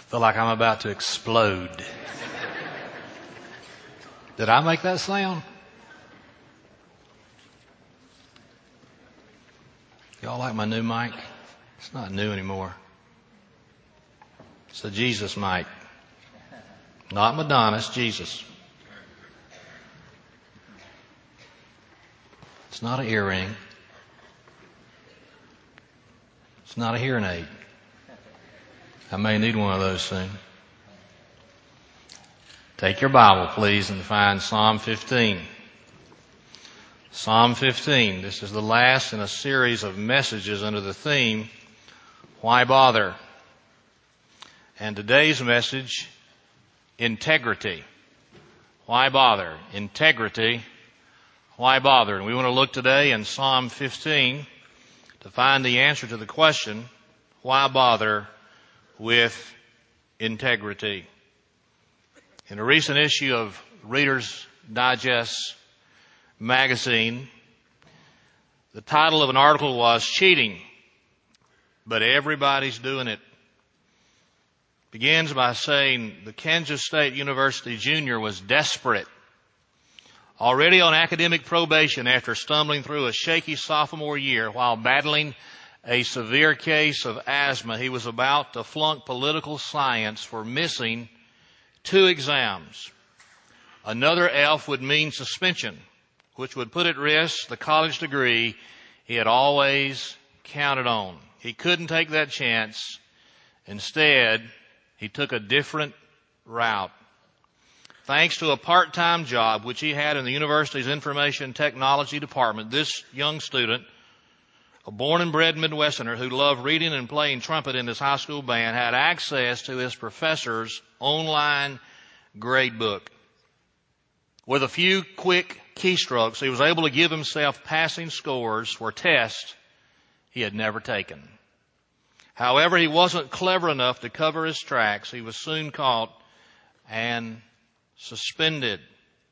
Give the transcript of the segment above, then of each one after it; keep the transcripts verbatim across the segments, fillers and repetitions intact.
Feel like I'm about to explode. Did I make that sound? Y'all like my new mic? It's not new anymore. It's the Jesus mic. Not Madonna, it's Jesus. It's not an earring. It's not a hearing aid. I may need one of those soon. Take your Bible, please, and find Psalm fifteen. Psalm fifteen. This is the last in a series of messages under the theme, Why Bother? And today's message, integrity. Why bother? Integrity. Why bother? And we want to look today in Psalm fifteen to find the answer to the question, why bother with integrity? In a recent issue of Reader's Digest magazine, the title of an article was Cheating, but Everybody's Doing It. Begins by saying the Kansas State University junior was desperate. Already on academic probation after stumbling through a shaky sophomore year while battling a severe case of asthma, he was about to flunk political science for missing two exams. Another F would mean suspension, which would put at risk the college degree he had always counted on. He couldn't take that chance. Instead, he took a different route. Thanks to a part-time job which he had in the university's information technology department, this young student, a born and bred Midwesterner who loved reading and playing trumpet in his high school band, had access to his professor's online grade book. With a few quick keystrokes, he was able to give himself passing scores for tests he had never taken. However, he wasn't clever enough to cover his tracks. He was soon caught and suspended.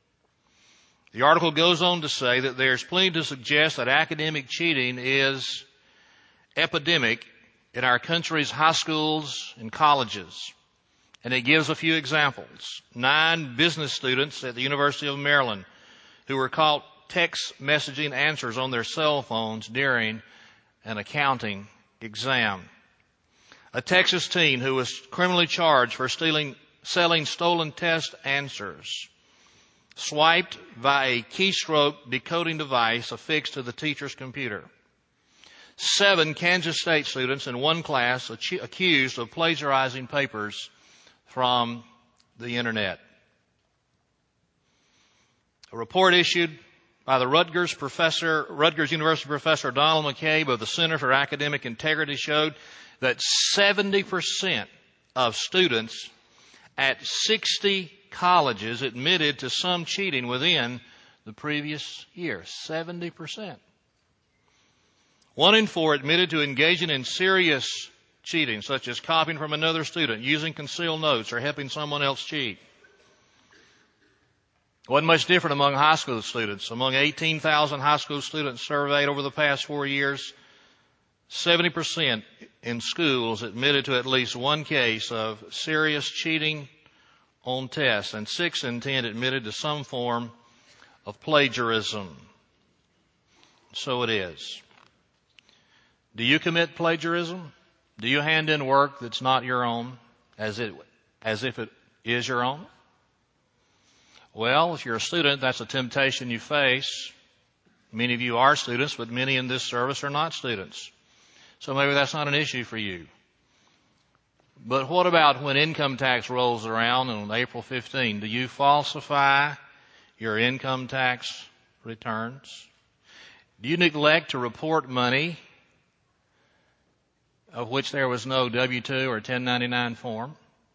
The article goes on to say that there's plenty to suggest that academic cheating is epidemic in our country's high schools and colleges. And it gives a few examples. Nine business students at the University of Maryland who were caught text messaging answers on their cell phones during an accounting exam. A Texas teen who was criminally charged for stealing, selling stolen test answers, swiped by a keystroke decoding device affixed to the teacher's computer. Seven Kansas State students in one class accused of plagiarizing papers from the internet. A report issued by the Rutgers professor, Rutgers University professor Donald McCabe of the Center for Academic Integrity showed that seventy percent of students at sixty colleges admitted to some cheating within the previous year. seventy percent. One in four admitted to engaging in serious cheating, such as copying from another student, using concealed notes, or helping someone else cheat. It wasn't much different among high school students. Among eighteen thousand high school students surveyed over the past four years, seventy percent in schools admitted to at least one case of serious cheating on tests, and six in ten admitted to some form of plagiarism. So it is. Do you commit plagiarism? Do you hand in work that's not your own, as it as if it is your own? Well, if you're a student, that's a temptation you face. Many of you are students, but many in this service are not students. So maybe that's not an issue for you. But what about when income tax rolls around on April fifteenth? Do you falsify your income tax returns? Do you neglect to report money of which there was no W two or ten ninety-nine form?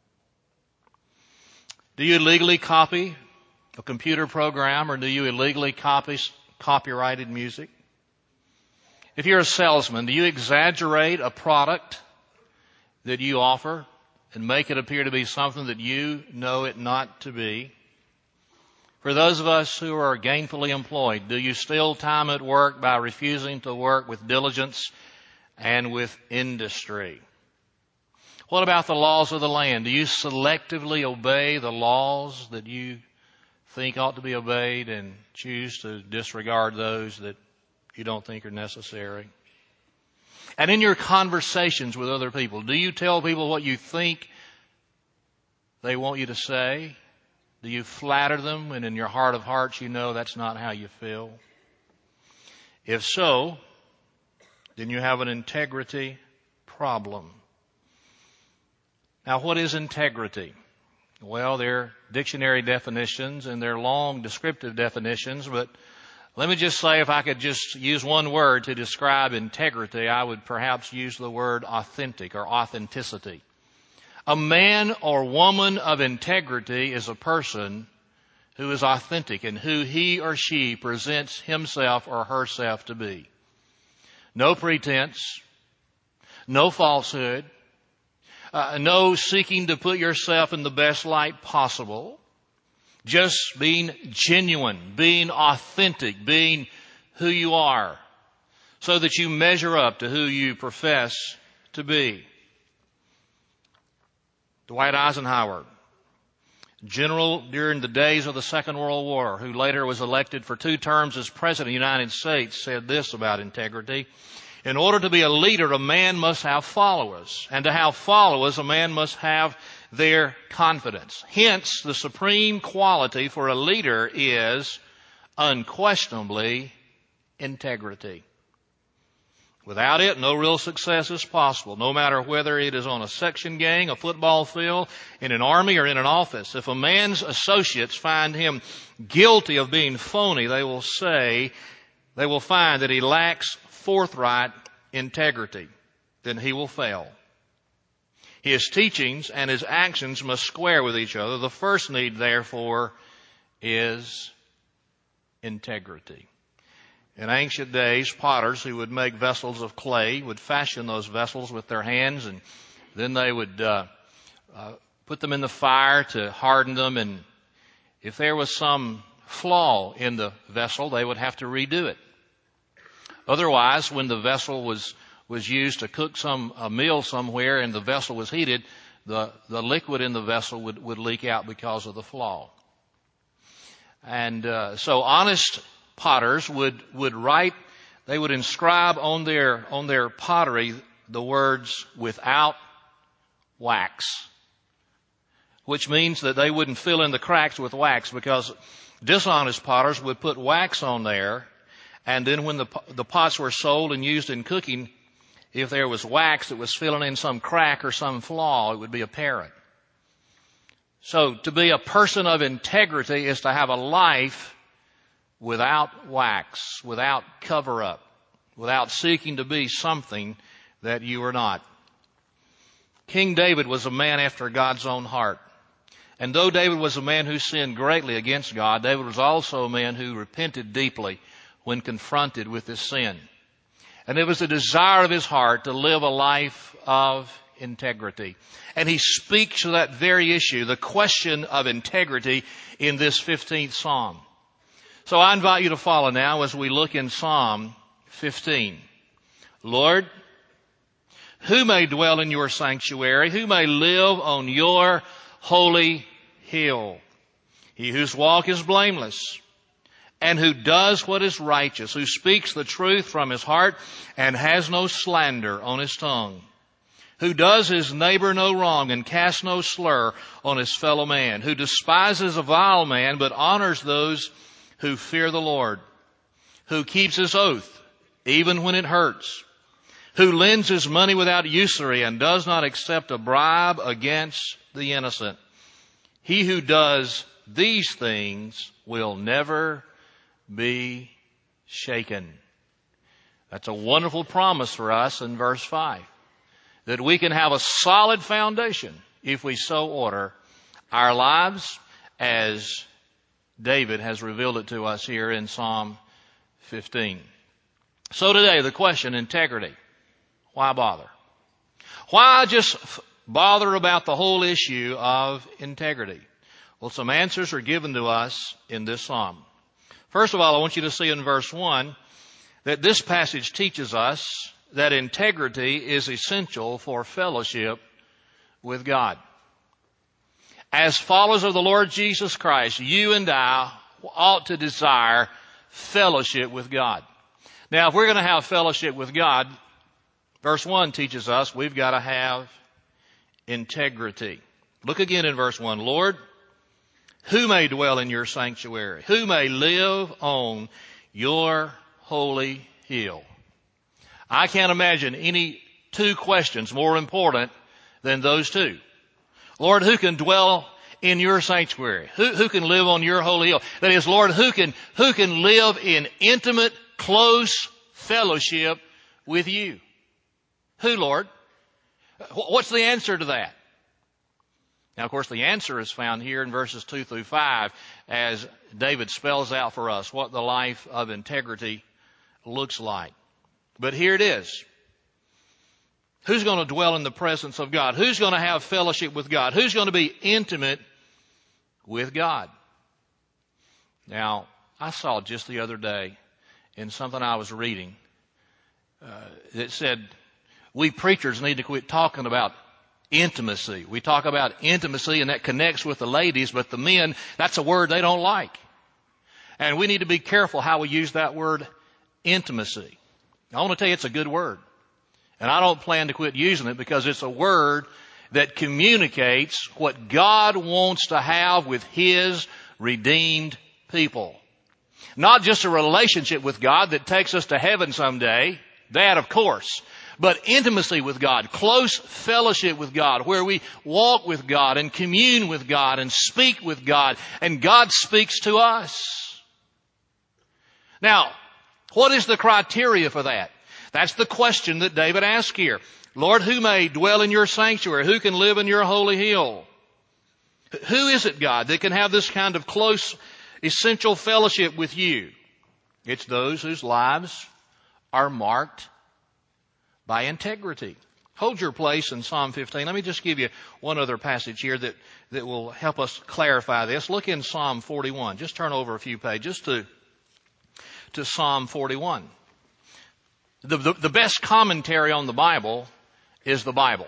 Do you illegally copy a computer program, or do you illegally copy copyrighted music? If you're a salesman, do you exaggerate a product that you offer and make it appear to be something that you know it not to be? For those of us who are gainfully employed, do you steal time at work by refusing to work with diligence and with industry? What about the laws of the land? Do you selectively obey the laws that you think ought to be obeyed and choose to disregard those that you don't think are necessary? And in your conversations with other people, do you tell people what you think they want you to say? Do you flatter them when in your heart of hearts you know that's not how you feel? If so, then you have an integrity problem. Now, what is integrity? Well, there are dictionary definitions and there are long descriptive definitions, but let me just say, if I could just use one word to describe integrity, I would perhaps use the word authentic or authenticity. A man or woman of integrity is a person who is authentic and who he or she presents himself or herself to be. No pretense, no falsehood, uh, no seeking to put yourself in the best light possible. Just being genuine, being authentic, being who you are, so that you measure up to who you profess to be. Dwight Eisenhower, general during the days of the Second World War, who later was elected for two terms as President of the United States, said this about integrity. In order to be a leader, a man must have followers. And to have followers, a man must have their confidence. Hence, the supreme quality for a leader is unquestionably integrity. Without it, no real success is possible, no matter whether it is on a section gang, a football field, in an army, or in an office. If a man's associates find him guilty of being phony, they will say, they will find that he lacks forthright integrity. Then he will fail. His teachings and his actions must square with each other. The first need, therefore, is integrity. In ancient days, potters who would make vessels of clay would fashion those vessels with their hands, and then they would uh, uh, put them in the fire to harden them. And if there was some flaw in the vessel, they would have to redo it. Otherwise, when the vessel was was used to cook some a meal somewhere and the vessel was heated, the, the liquid in the vessel would, would leak out because of the flaw. And uh, so honest potters would, would write, they would inscribe on their on their pottery the words "without wax," which means that they wouldn't fill in the cracks with wax, because dishonest potters would put wax on there, and then when the the pots were sold and used in cooking, if there was wax that was filling in some crack or some flaw, it would be apparent. So to be a person of integrity is to have a life without wax, without cover-up, without seeking to be something that you are not. King David was a man after God's own heart. And though David was a man who sinned greatly against God, David was also a man who repented deeply when confronted with his sin. And it was the desire of his heart to live a life of integrity. And he speaks to that very issue, the question of integrity, in this fifteenth Psalm. So I invite you to follow now as we look in Psalm fifteen. Lord, who may dwell in your sanctuary? Who may live on your holy hill? He whose walk is blameless, and who does what is righteous, who speaks the truth from his heart and has no slander on his tongue, who does his neighbor no wrong and casts no slur on his fellow man, who despises a vile man but honors those who fear the Lord, who keeps his oath even when it hurts, who lends his money without usury and does not accept a bribe against the innocent. He who does these things will never be shaken. That's a wonderful promise for us in verse five, that we can have a solid foundation if we so order our lives as David has revealed it to us here in Psalm fifteen. So today, the question, integrity. Why bother? Why just bother about the whole issue of integrity? Well, some answers are given to us in this psalm. First of all, I want you to see in verse one that this passage teaches us that integrity is essential for fellowship with God. As followers of the Lord Jesus Christ, you and I ought to desire fellowship with God. Now, if we're going to have fellowship with God, verse one teaches us we've got to have integrity. Look again in verse one. Lord, who may dwell in your sanctuary? Who may live on your holy hill? I can't imagine any two questions more important than those two. Lord, who can dwell in your sanctuary? Who, who can live on your holy hill? That is, Lord, who can, who can live in intimate, close fellowship with you? Who, Lord? What's the answer to that? Now, of course, the answer is found here in verses two through five as David spells out for us what the life of integrity looks like. But here it is. Who's going to dwell in the presence of God? Who's going to have fellowship with God? Who's going to be intimate with God? Now, I saw just the other day in something I was reading uh, that said we preachers need to quit talking about intimacy. We talk about intimacy, and that connects with the ladies, but the men, that's a word they don't like. And we need to be careful how we use that word intimacy. I want to tell you it's a good word. And I don't plan to quit using it because it's a word that communicates what God wants to have with His redeemed people. Not just a relationship with God that takes us to heaven someday, that of course, but intimacy with God, close fellowship with God, where we walk with God and commune with God and speak with God, and God speaks to us. Now, what is the criteria for that? That's the question that David asked here. Lord, who may dwell in your sanctuary? Who can live in your holy hill? Who is it, God, that can have this kind of close, essential fellowship with you? It's those whose lives are marked by integrity. Hold your place in Psalm fifteen. Let me just give you one other passage here that, that will help us clarify this. Look in Psalm forty-one. Just turn over a few pages to, to Psalm forty-one. The, the, the best commentary on the Bible is the Bible.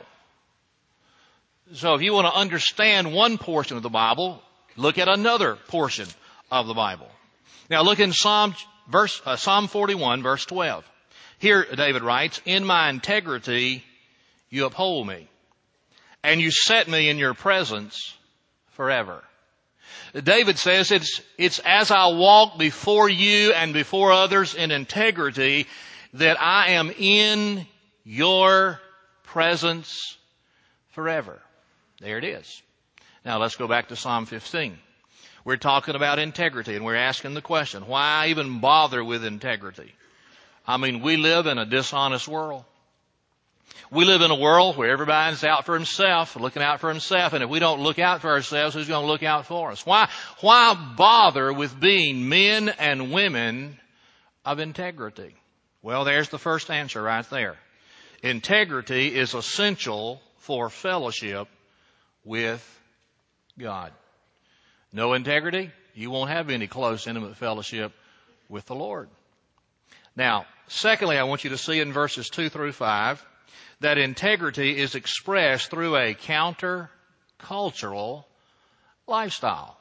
So if you want to understand one portion of the Bible, look at another portion of the Bible. Now look in Psalm, verse, uh, Psalm forty-one, verse twelve. Here David writes, in my integrity you uphold me, and you set me in your presence forever. David says it's, it's as I walk before you and before others in integrity that I am in your presence forever. There it is. Now let's go back to Psalm fifteen. We're talking about integrity, and we're asking the question, why even bother with integrity? I mean, we live in a dishonest world. We live in a world where everybody's out for himself, looking out for himself, and if we don't look out for ourselves, who's going to look out for us? Why, why bother with being men and women of integrity? Well, there's the first answer right there. Integrity is essential for fellowship with God. No integrity, you won't have any close, intimate fellowship with the Lord. Now, secondly, I want you to see in verses two through five that integrity is expressed through a counter-cultural lifestyle.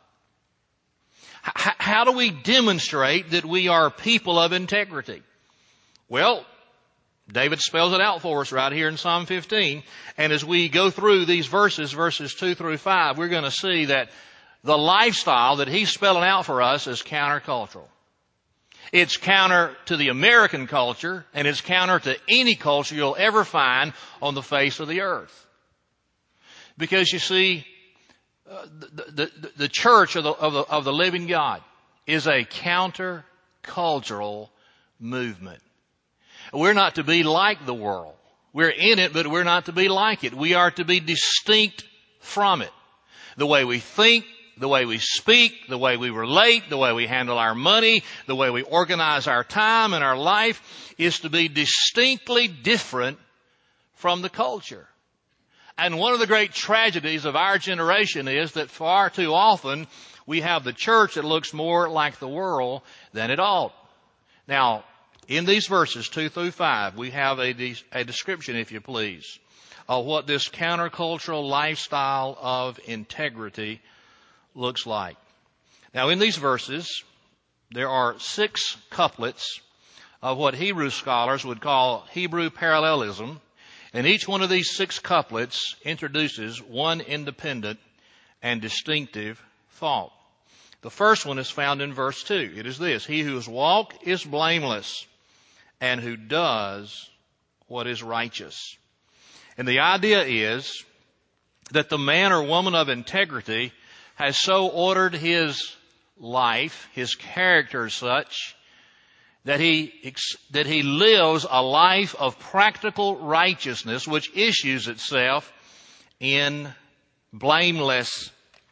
H- how do we demonstrate that we are people of integrity? Well, David spells it out for us right here in Psalm fifteen. And as we go through these verses, verses two through five, we're going to see that the lifestyle that he's spelling out for us is countercultural. It's counter to the American culture, and it's counter to any culture you'll ever find on the face of the earth. Because you see, uh, the, the, the church of the, of, the, of the living God is a counter-cultural movement. We're not to be like the world. We're in it, but we're not to be like it. We are to be distinct from it. The way we think, the way we speak, the way we relate, the way we handle our money, the way we organize our time and our life is to be distinctly different from the culture. And one of the great tragedies of our generation is that far too often we have the church that looks more like the world than it ought. Now, in these verses two through five, we have a, de- a description, if you please, of what this countercultural lifestyle of integrity looks like. Now, in these verses, there are six couplets of what Hebrew scholars would call Hebrew parallelism, and each one of these six couplets introduces one independent and distinctive thought. The first one is found in verse two. It is this: he whose walk is blameless and who does what is righteous. And the idea is that the man or woman of integrity has so ordered his life, his character as such, that he, that he lives a life of practical righteousness which issues itself in blamelessness.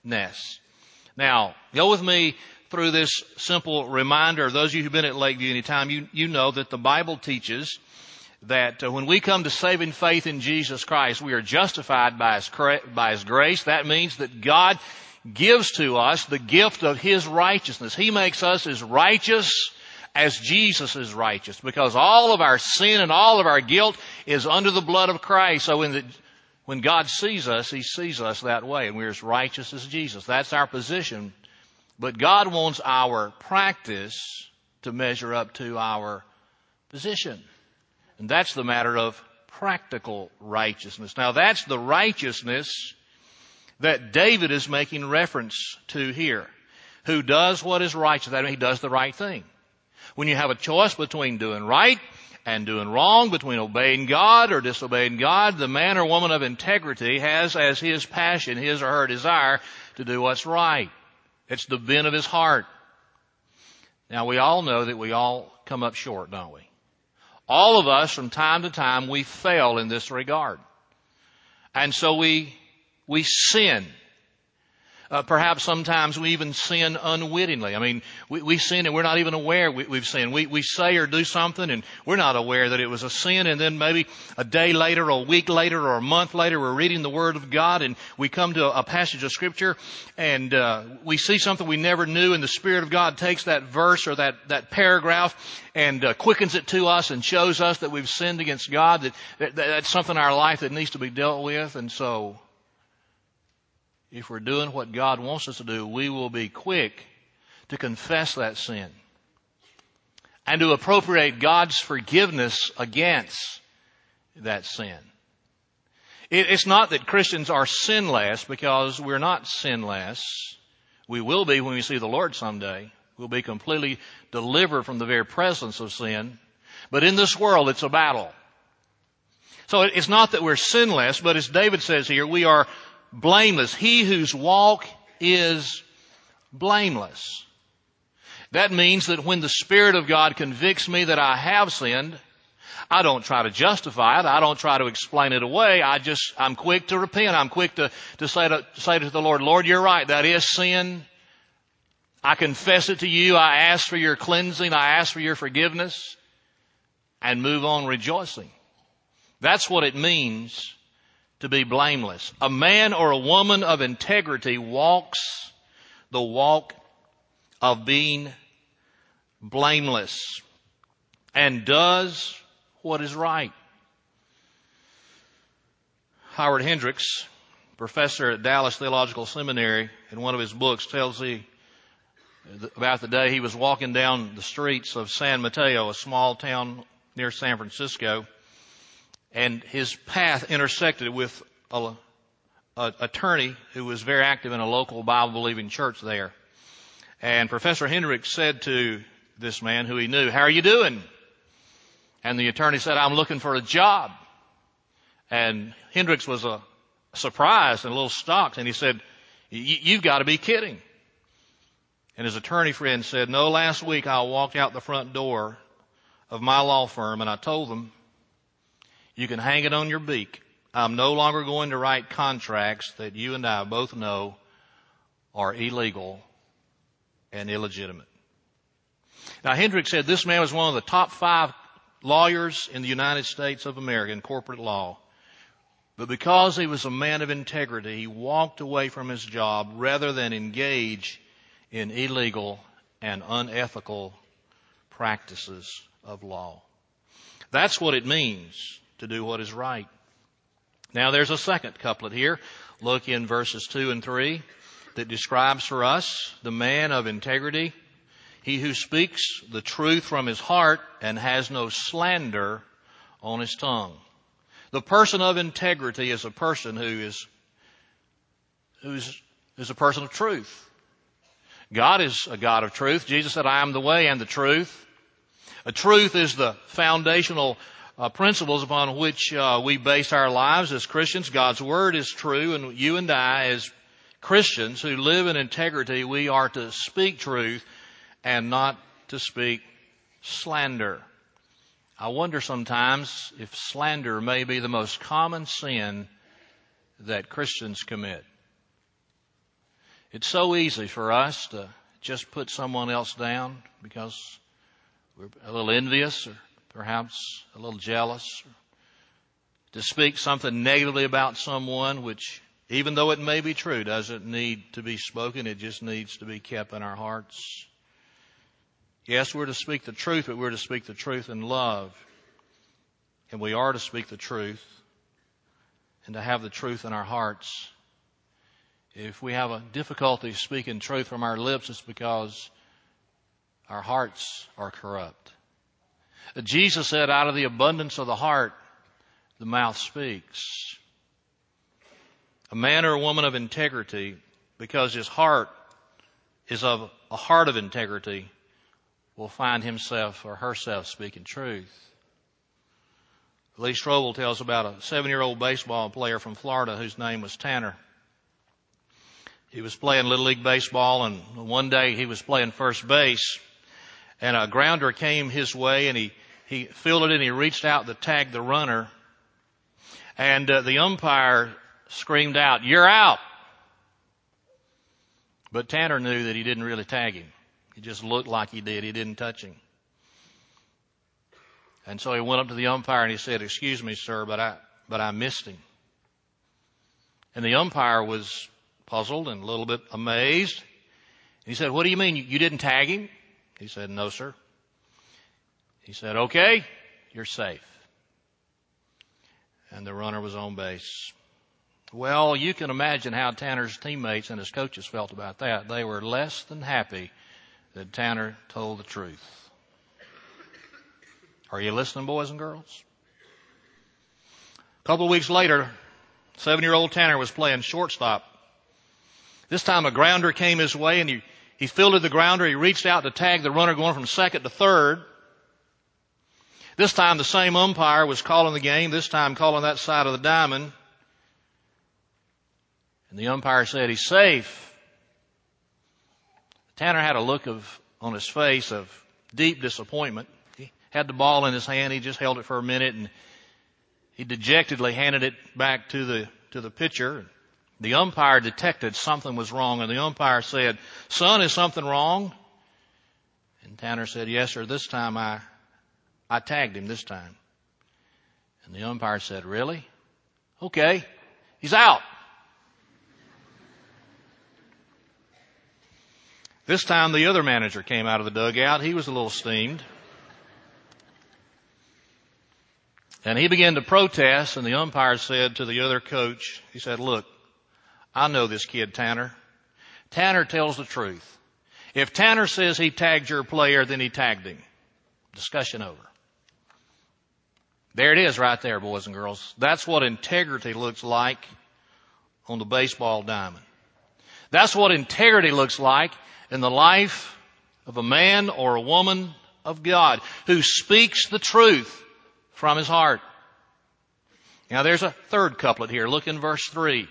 Now, go with me through this simple reminder. Those of you who've been at Lakeview any time, you, you know that the Bible teaches that uh, when we come to saving faith in Jesus Christ, we are justified by His, by His grace. That means that God gives to us the gift of His righteousness. He makes us as righteous as Jesus is righteous, because all of our sin and all of our guilt is under the blood of Christ. So when, the, when God sees us, He sees us that way, and we're as righteous as Jesus. That's our position. But God wants our practice to measure up to our position. And that's the matter of practical righteousness. Now, that's the righteousness that David is making reference to here. Who does what is righteous? That means he does the right thing. When you have a choice between doing right and doing wrong, between obeying God or disobeying God, the man or woman of integrity has as his passion, his or her desire, to do what's right. It's the bent of his heart. Now, we all know that we all come up short, don't we? All of us, from time to time, we fail in this regard. And so we, we sin. Uh, perhaps sometimes we even sin unwittingly. I mean, we, we sin and we're not even aware we, we've sinned. We, we say or do something and we're not aware that it was a sin, and then maybe a day later or a week later or a month later we're reading the Word of God and we come to a, a passage of Scripture and uh, we see something we never knew, and the Spirit of God takes that verse or that, that paragraph and uh, quickens it to us and shows us that we've sinned against God, that, that that's something in our life that needs to be dealt with. And so if we're doing what God wants us to do, we will be quick to confess that sin and to appropriate God's forgiveness against that sin. It's not that Christians are sinless, because we're not sinless. We will be when we see the Lord someday. We'll be completely delivered from the very presence of sin. But in this world, it's a battle. So it's not that we're sinless, but as David says here, we are blameless. He whose walk is blameless. That means that when the Spirit of God convicts me that I have sinned, I don't try to justify it. I don't try to explain it away. I just, I'm quick to repent. I'm quick to, to say to, to say to the Lord, Lord, you're right. That is sin. I confess it to you. I ask for your cleansing. I ask for your forgiveness, and move on rejoicing. That's what it means to be blameless. A man or a woman of integrity walks the walk of being blameless and does what is right. Howard Hendricks, professor at Dallas Theological Seminary, in one of his books tells the, about the day he was walking down the streets of San Mateo, a small town near San Francisco, and his path intersected with a, a attorney who was very active in a local Bible-believing church there. And Professor Hendricks said to this man who he knew, "How are you doing?" And the attorney said, "I'm looking for a job." And Hendricks was a surprised and a little shocked, and he said, "You've got to be kidding." And his attorney friend said, "No, last week I walked out the front door of my law firm and I told them, you can hang it on your beak. I'm no longer going to write contracts that you and I both know are illegal and illegitimate." Now, Hendricks said this man was one of the top five lawyers in the United States of America in corporate law. But because he was a man of integrity, he walked away from his job rather than engage in illegal and unethical practices of law. That's what it means to do what is right. Now there's a second couplet here. Look in verses two and three that describes for us the man of integrity. He who speaks the truth from his heart and has no slander on his tongue. The person of integrity is a person who is, who's, is a person of truth. God is a God of truth. Jesus said, I am the way and the truth. A truth is the foundational uh, principles upon which uh, we base our lives as Christians. God's Word is true, and you and I as Christians who live in integrity, we are to speak truth and not to speak slander. I wonder sometimes if slander may be the most common sin that Christians commit. It's so easy for us to just put someone else down because we're a little envious or perhaps a little jealous, or to speak something negatively about someone which, even though it may be true, doesn't need to be spoken. It just needs to be kept in our hearts. Yes, we're to speak the truth, but we're to speak the truth in love. And we are to speak the truth and to have the truth in our hearts. If we have a difficulty speaking truth from our lips, it's because our hearts are corrupt. Jesus said, out of the abundance of the heart, the mouth speaks. A man or a woman of integrity, because his heart is of a heart of integrity, will find himself or herself speaking truth. Lee Strobel tells about a seven-year-old baseball player from Florida whose name was Tanner. He was playing Little League Baseball, and one day he was playing first base, and a grounder came his way, and he, he fielded it, and he reached out to tag the runner, and uh, the umpire screamed out, "You're out!" But Tanner knew that he didn't really tag him. He just looked like he did. He didn't touch him. And so he went up to the umpire and he said, "Excuse me, sir, but I, but I missed him." And the umpire was puzzled and a little bit amazed. He said, "What do you mean? You didn't tag him?" He said, "No, sir." He said, "Okay, you're safe." And the runner was on base. Well, you can imagine how Tanner's teammates and his coaches felt about that. They were less than happy that Tanner told the truth. Are you listening, boys and girls? A couple of weeks later, seven-year-old Tanner was playing shortstop. This time a grounder came his way, and he, he fielded the grounder. He reached out to tag the runner going from second to third. This time the same umpire was calling the game, this time calling that side of the diamond. And the umpire said, "He's safe." Tanner had a look of on his face of deep disappointment. He had the ball in his hand. He just held it for a minute, and he dejectedly handed it back to the to the pitcher. The umpire detected something was wrong, and the umpire said, "Son, is something wrong?" And Tanner said, "Yes, sir. This time I I tagged him this time." And the umpire said, "Really? Okay, he's out." This time the other manager came out of the dugout. He was a little steamed. And he began to protest, and the umpire said to the other coach, he said, "Look, I know this kid, Tanner. Tanner tells the truth. If Tanner says he tagged your player, then he tagged him. Discussion over." There it is right there, boys and girls. That's what integrity looks like on the baseball diamond. That's what integrity looks like in the life of a man or a woman of God who speaks the truth from his heart. Now there's a third couplet here. Look in verse three.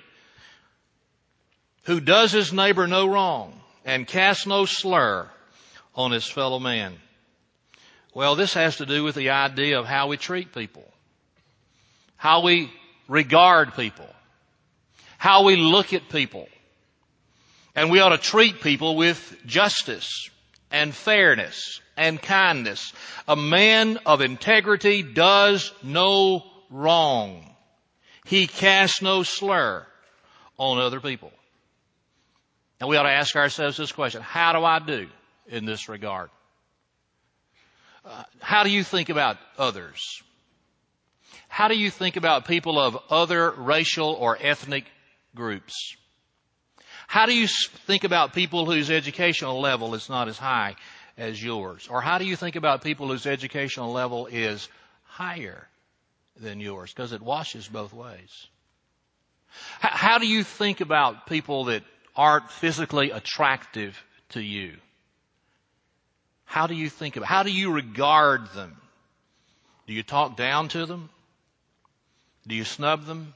Who does his neighbor no wrong and casts no slur on his fellow man. Well, this has to do with the idea of how we treat people, how we regard people, how we look at people. And we ought to treat people with justice and fairness and kindness. A man of integrity does no wrong. He casts no slur on other people. And we ought to ask ourselves this question: how do I do in this regard? Uh, how do you think about others? How do you think about people of other racial or ethnic groups? How do you think about people whose educational level is not as high as yours? Or how do you think about people whose educational level is higher than yours? Because it washes both ways. How do you think about people that aren't physically attractive to you? How do you think about, how do you regard them? Do you talk down to them? Do you snub them?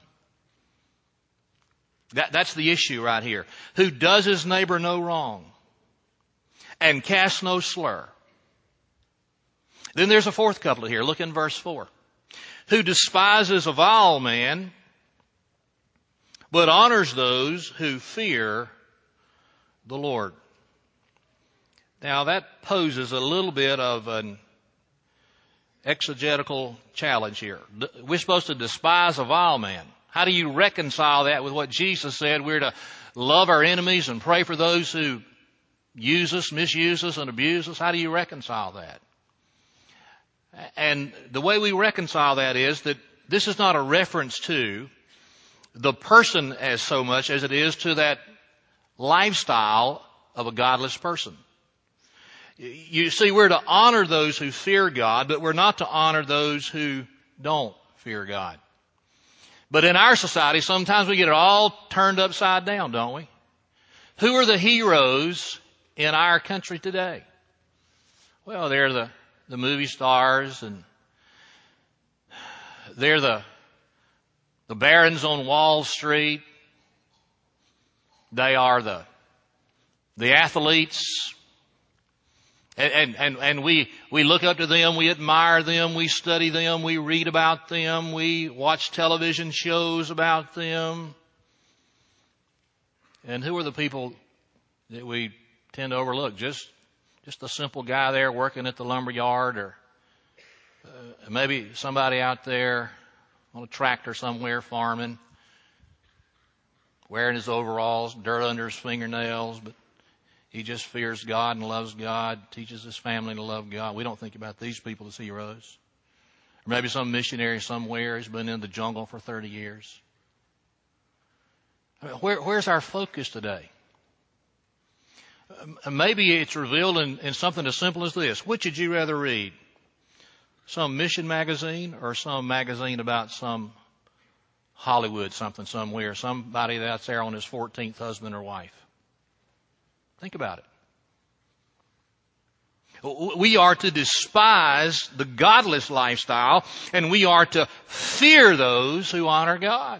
That, that's the issue right here. Who does his neighbor no wrong and casts no slur. Then there's a fourth couplet here. Look in verse four. Who despises a vile man, but honors those who fear the Lord. Now that poses a little bit of an exegetical challenge here. We're supposed to despise a vile man. How do you reconcile that with what Jesus said? We're to love our enemies and pray for those who use us, misuse us, and abuse us. How do you reconcile that? And the way we reconcile that is that this is not a reference to the person as so much as it is to that lifestyle of a godless person. You see, we're to honor those who fear God, but we're not to honor those who don't fear God. But in our society, sometimes we get it all turned upside down, don't we? Who are the heroes in our country today? Well, they're the, the movie stars, and they're the, the barons on Wall Street. They are the, the athletes. And, and, and we, we look up to them, we admire them, we study them, we read about them, we watch television shows about them. And who are the people that we tend to overlook? Just, just the simple guy there working at the lumber yard, or uh, maybe somebody out there on a tractor somewhere farming, wearing his overalls, dirt under his fingernails, but he just fears God and loves God, teaches his family to love God. We don't think about these people as heroes. Or maybe some missionary somewhere has been in the jungle for thirty years. I mean, where, where's our focus today? Uh, maybe it's revealed in, in something as simple as this. Which would you rather read? Some mission magazine or some magazine about some Hollywood something somewhere, somebody that's there on his fourteenth husband or wife? Think about it. We are to despise the godless lifestyle, and we are to fear those who honor God.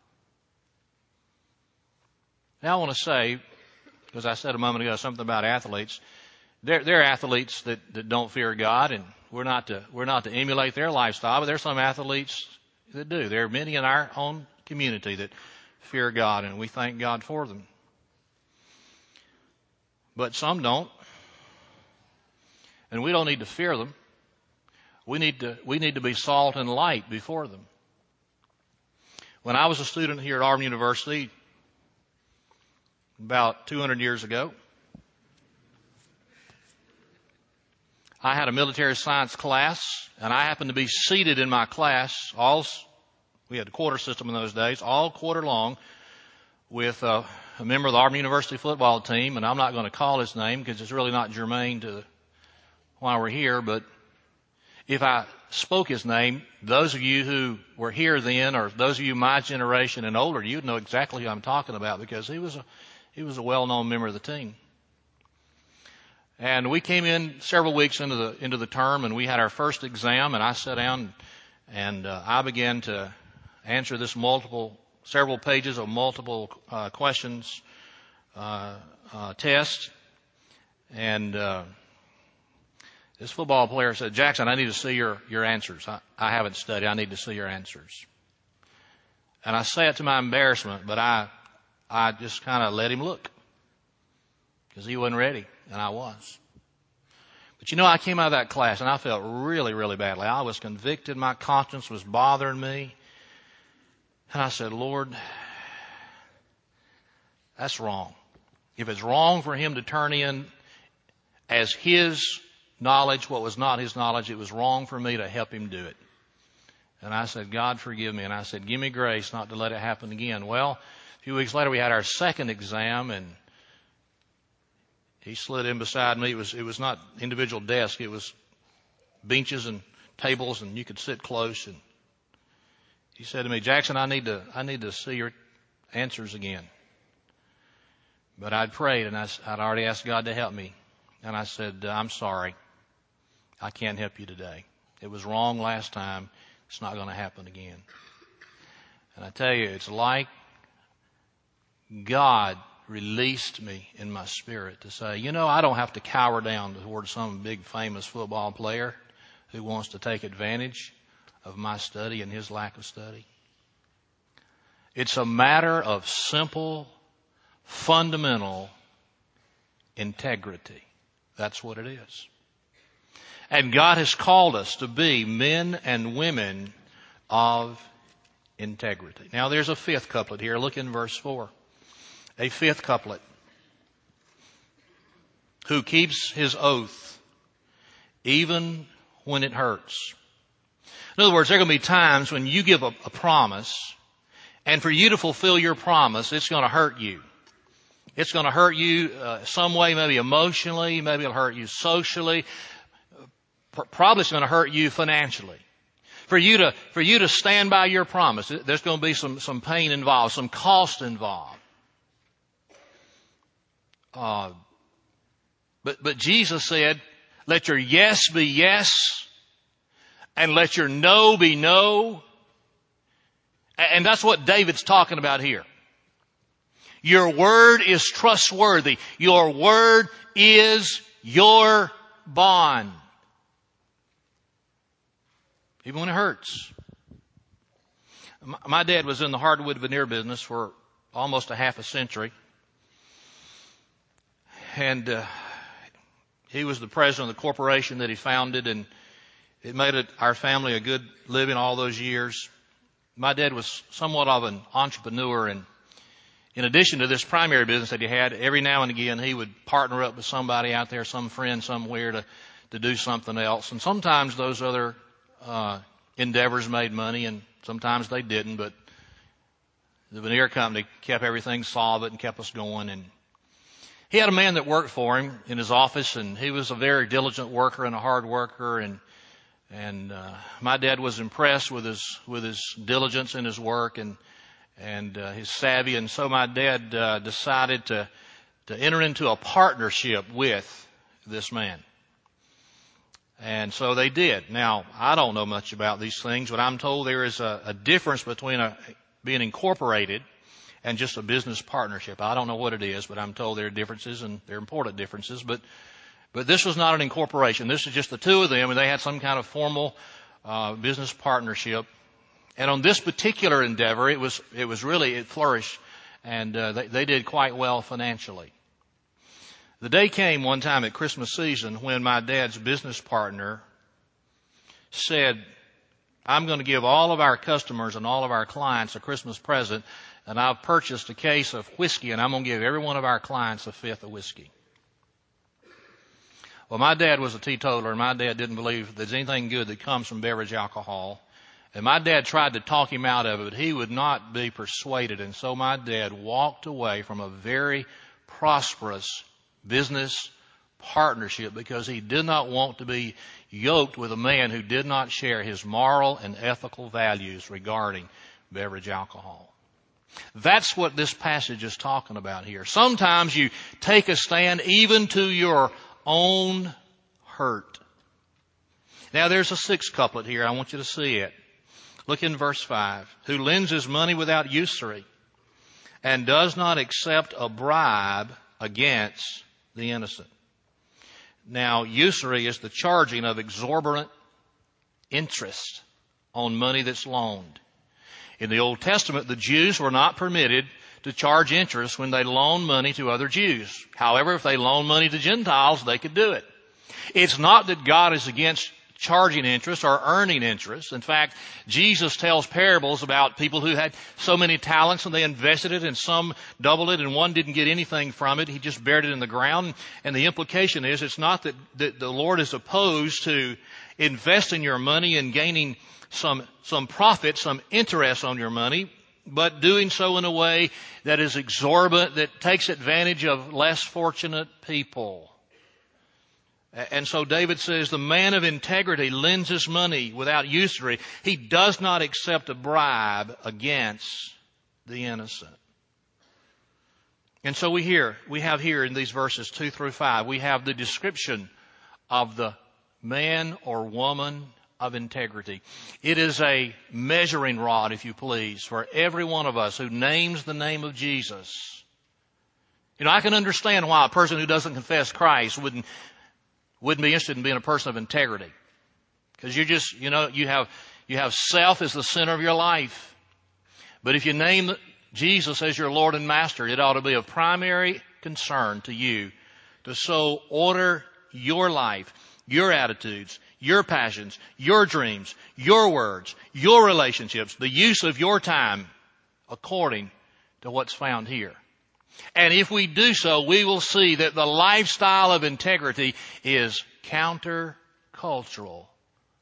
Now I want to say, because I said a moment ago something about athletes, there, there are athletes that, that don't fear God, and we're not to we're not to emulate their lifestyle, but there are some athletes that do. There are many in our own community that fear God, and we thank God for them. But some don't. And we don't need to fear them. We need to, we need to be salt and light before them. When I was a student here at Auburn University about two hundred years ago, I had a military science class, and I happened to be seated in my class, all, we had a quarter system in those days, all quarter long, with uh, a member of the Auburn University football team, and I'm not going to call his name because it's really not germane to why we're here, but if I spoke his name, those of you who were here then, or those of you my generation and older, you'd know exactly who I'm talking about, because he was a, he was a well-known member of the team. And we came in several weeks into the, into the term, and we had our first exam, and I sat down and uh, I began to answer this multiple several pages of multiple uh, questions, uh, uh, test. And uh, this football player said, "Jackson, I need to see your, your answers. I, I haven't studied. I need to see your answers." And I say it to my embarrassment, but I, I just kind of let him look, because he wasn't ready, and I was. But you know, I came out of that class, and I felt really, really badly. I was convicted. My conscience was bothering me. And I said, "Lord, that's wrong. If it's wrong for him to turn in as his knowledge what was not his knowledge, it was wrong for me to help him do it. And I said, God, forgive me. And I said, give me grace not to let it happen again. Well, a few weeks later, we had our second exam, and he slid in beside me. It was, it was not individual desks. It was benches and tables, and you could sit close. And he said to me, Jackson, I need to, I need to see your answers again. But I'd prayed, and I, I'd already asked God to help me. And I said, I'm sorry. I can't help you today. It was wrong last time. It's not going to happen again. And I tell you, it's like God released me in my spirit to say, you know, I don't have to cower down toward some big famous football player who wants to take advantage of my study and his lack of study. It's a matter of simple, fundamental integrity. That's what it is. And God has called us to be men and women of integrity. Now there's a fifth couplet here. Look in verse four. A fifth couplet. Who keeps his oath even when it hurts. In other words, there are going to be times when you give a, a promise, and for you to fulfill your promise, it's going to hurt you. It's going to hurt you uh, some way, maybe emotionally, maybe it'll hurt you socially. Probably it's going to hurt you financially. For you to, for you to stand by your promise, there's going to be some, some pain involved, some cost involved. Uh, but, but Jesus said, let your yes be yes, and let your no be no. And that's what David's talking about here. Your word is trustworthy. Your word is your bond. Even when it hurts. My dad was in the hardwood veneer business for almost a half a century. And uh, he was the president of the corporation that he founded, and it made it, our family a good living all those years. My dad was somewhat of an entrepreneur, and in addition to this primary business that he had, every now and again he would partner up with somebody out there, some friend somewhere to, to do something else. And sometimes those other Uh, endeavors made money, and sometimes they didn't, but the veneer company kept everything solvent and kept us going. And he had a man that worked for him in his office, and he was a very diligent worker and a hard worker, and and uh, my dad was impressed with his with his diligence in his work and and uh, his savvy. And so my dad uh, decided to to enter into a partnership with this man. And so they did. Now, I don't know much about these things, but I'm told there is a, a difference between a, being incorporated and just a business partnership. I don't know what it is, but I'm told there are differences, and they're important differences. But but this was not an incorporation. This is just the two of them, and they had some kind of formal uh, business partnership. And on this particular endeavor, it was it was really, it flourished, and uh, they, they did quite well financially. The day came one time at Christmas season when my dad's business partner said, I'm going to give all of our customers and all of our clients a Christmas present, and I've purchased a case of whiskey, and I'm going to give every one of our clients a fifth of whiskey. Well, my dad was a teetotaler, and my dad didn't believe there's anything good that comes from beverage alcohol. And my dad tried to talk him out of it, but he would not be persuaded. And so my dad walked away from a very prosperous business partnership because he did not want to be yoked with a man who did not share his moral and ethical values regarding beverage alcohol. That's what this passage is talking about here. Sometimes you take a stand even to your own hurt. Now there's a sixth couplet here. I want you to see it. Look in verse five. Who lends his money without usury and does not accept a bribe against the innocent. Now, usury is the charging of exorbitant interest on money that's loaned. In the Old Testament, the Jews were not permitted to charge interest when they loaned money to other Jews. However, if they loaned money to Gentiles, they could do it. It's not that God is against charging interest or earning interest. In fact, Jesus tells parables about people who had so many talents and they invested it and some doubled it and one didn't get anything from it. He just buried it in the ground. And the implication is it's not that, that the Lord is opposed to investing your money and gaining some, some profit, some interest on your money, but doing so in a way that is exorbitant, that takes advantage of less fortunate people. And so David says, the man of integrity lends his money without usury. He does not accept a bribe against the innocent. And so we hear, we have here in these verses two through five, we have the description of the man or woman of integrity. It is a measuring rod, if you please, for every one of us who names the name of Jesus. You know, I can understand why a person who doesn't confess Christ wouldn't wouldn't be interested in being a person of integrity. Because you just, you know, you have you have self as the center of your life. But if you name Jesus as your Lord and Master, it ought to be of primary concern to you to so order your life, your attitudes, your passions, your dreams, your words, your relationships, the use of your time according to what's found here. And if we do so, we will see that the lifestyle of integrity is countercultural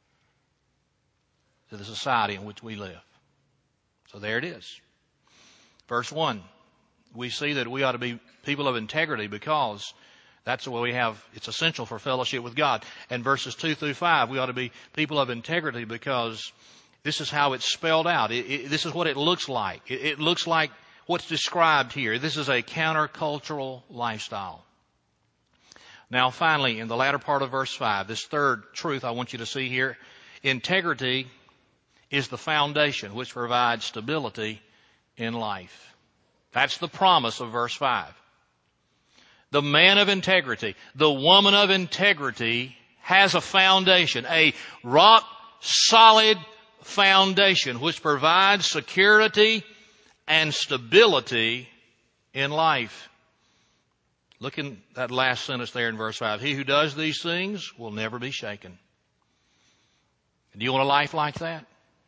to the society in which we live. So there it is. Verse one, we see that we ought to be people of integrity because that's the way we have, it's essential for fellowship with God. And verses two through five, we ought to be people of integrity because this is how it's spelled out. It, it, this is what it looks like. It, it looks like what's described here. This is a countercultural lifestyle. Now finally, in the latter part of verse five, this third truth I want you to see here, integrity is the foundation which provides stability in life. That's the promise of verse five. The man of integrity, the woman of integrity has a foundation, a rock solid foundation which provides security and stability in life. Look in that last sentence there in verse five. He who does these things will never be shaken. Do you want a life like that?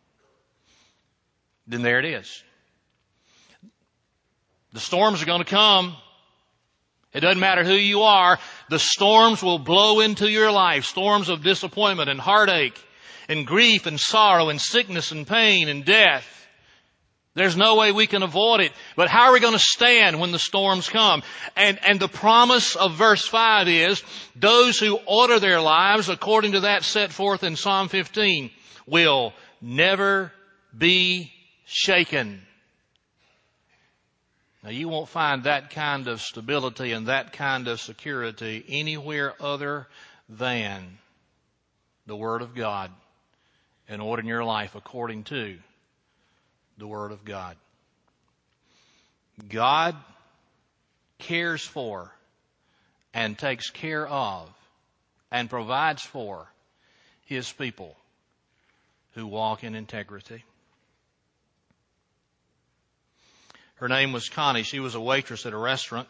Then there it is. The storms are going to come. It doesn't matter who you are. The storms will blow into your life. Storms of disappointment and heartache and grief and sorrow and sickness and pain and death. There's no way we can avoid it. But how are we going to stand when the storms come? And, and the promise of verse five is those who order their lives according to that set forth in Psalm fifteen will never be shaken. Now, you won't find that kind of stability and that kind of security anywhere other than the Word of God and ordering your life according to the Word of God. God cares for and takes care of and provides for His people who walk in integrity. Her name was Connie. She was a waitress at a restaurant.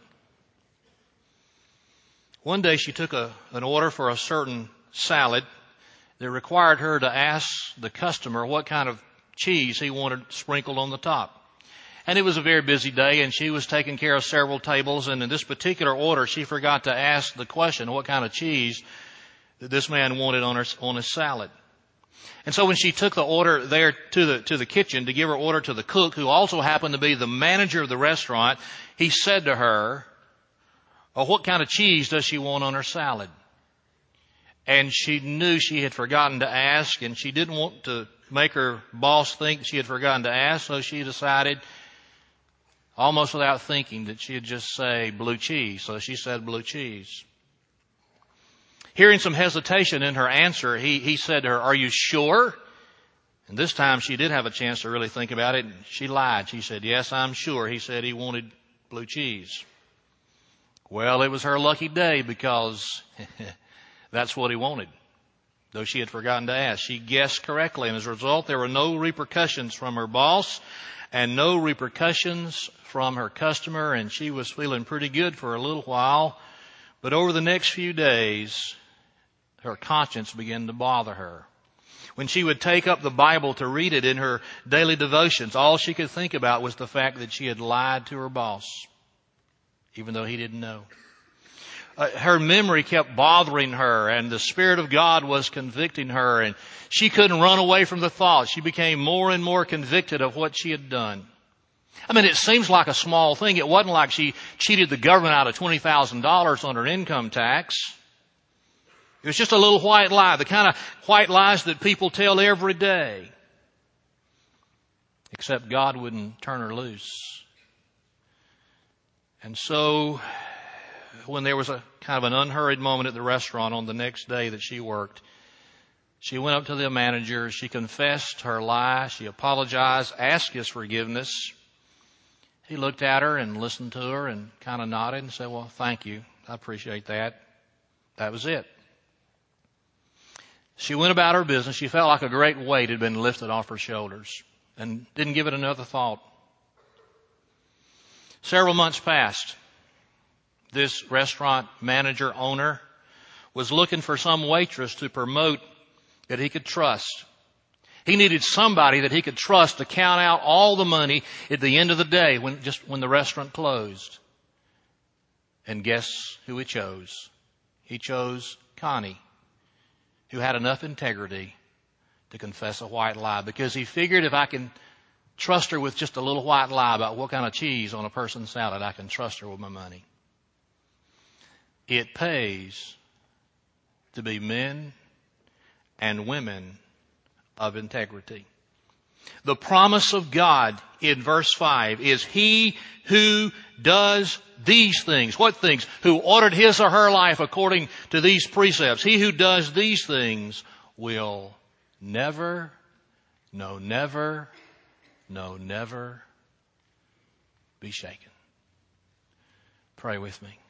One day she took a, an order for a certain salad that required her to ask the customer what kind of cheese he wanted sprinkled on the top. And it was a very busy day, and she was taking care of several tables, and in this particular order she forgot to ask the question what kind of cheese that this man wanted on, her, on his salad. And so when she took the order there to the, to the kitchen to give her order to the cook, who also happened to be the manager of the restaurant, he said to her, oh, what kind of cheese does she want on her salad? And she knew she had forgotten to ask, and she didn't want to make her boss think she had forgotten to ask, so she decided, almost without thinking, that she'd just say blue cheese. So she said blue cheese. Hearing some hesitation in her answer, he, he said to her, are you sure? And this time she did have a chance to really think about it, and she lied. She said, yes, I'm sure. He said he wanted blue cheese. Well, it was her lucky day because that's what he wanted, though she had forgotten to ask. She guessed correctly, and as a result, there were no repercussions from her boss and no repercussions from her customer, and she was feeling pretty good for a little while. But over the next few days, her conscience began to bother her. When she would take up the Bible to read it in her daily devotions, all she could think about was the fact that she had lied to her boss, even though he didn't know. uh, her memory kept bothering her, and the Spirit of God was convicting her, and she couldn't run away from the thought. She became more and more convicted of what she had done. I mean, it seems like a small thing. It wasn't like she cheated the government out of twenty thousand dollars on her income tax. It was just a little white lie, the kind of white lies that people tell every day. Except God wouldn't turn her loose. And so, when there was a kind of an unhurried moment at the restaurant on the next day that she worked, she went up to the manager, she confessed her lie, she apologized, asked his forgiveness. He looked at her and listened to her and kind of nodded and said, well, thank you. I appreciate that. That was it. She went about her business. She felt like a great weight had been lifted off her shoulders and didn't give it another thought. Several months passed. This restaurant manager owner was looking for some waitress to promote that he could trust. He needed somebody that he could trust to count out all the money at the end of the day when just when the restaurant closed. And guess who he chose? He chose Connie, who had enough integrity to confess a white lie, because he figured if I can trust her with just a little white lie about what kind of cheese on a person's salad, I can trust her with my money. It pays to be men and women of integrity. The promise of God in verse five is he who does these things. What things? Who ordered his or her life according to these precepts. He who does these things will never, no, never, no, never be shaken. Pray with me.